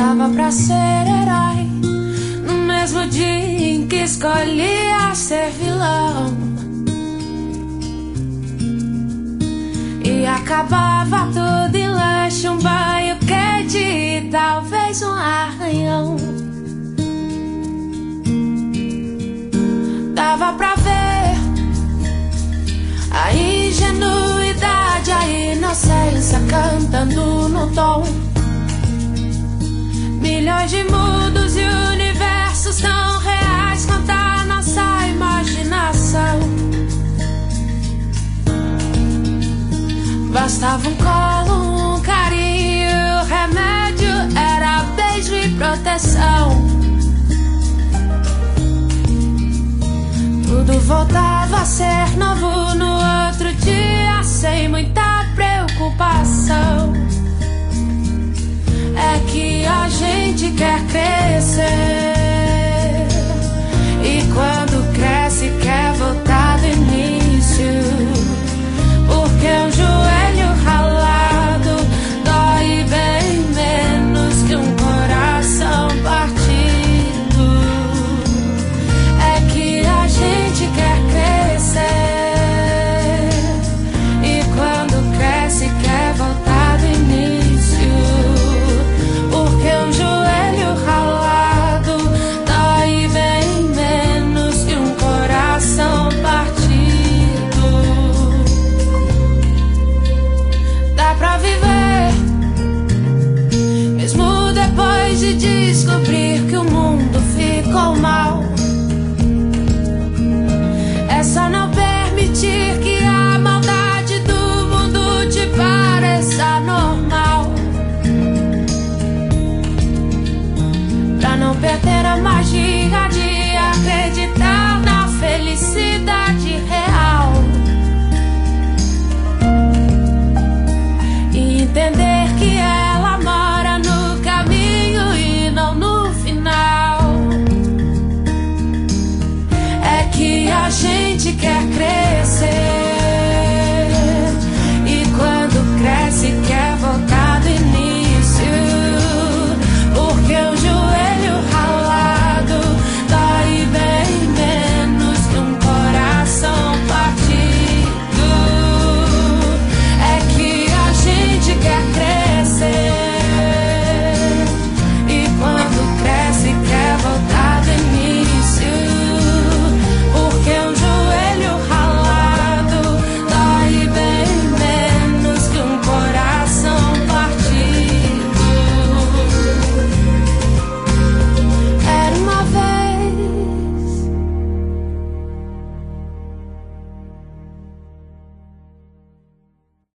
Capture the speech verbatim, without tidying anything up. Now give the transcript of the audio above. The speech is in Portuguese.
Dava pra ser herói no mesmo dia em que escolhia ser vilão. E acabava tudo em lanche, um banho quente e talvez um arranhão. Dava pra ver a ingenuidade, a inocência cantando no tom. Milhões de mundos e universos tão reais quanto a nossa imaginação. Bastava um colo, um carinho, o remédio era beijo e proteção. Tudo voltava a ser novo no outro dia, sem muita preocupação. É que a gente quer crescer, e quando cresce quer voltar do início, porque um joelho ralado dói bem menos que um coração partido. É que a gente quer crescer, e quando cresce quer voltar do início, porque um joelho ralado dói bem menos que um coração partido. Dá pra viver, mesmo depois de descobrir que o mundo ficou mal. É só não permitir que a maldade do mundo te pareça normal, pra não perder a magia de acreditar na felicidade.